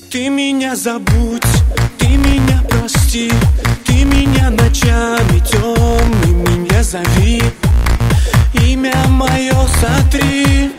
Ты меня забудь, ты меня прости, ты меня ночами темными не зови, имя мое сотри.